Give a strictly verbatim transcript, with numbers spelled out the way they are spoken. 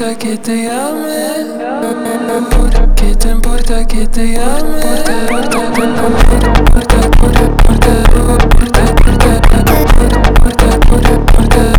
importa que te llame? ¿Qué te importa que te llame? Importa, importa, importa, importa, importa, importa, importa, importa, importa.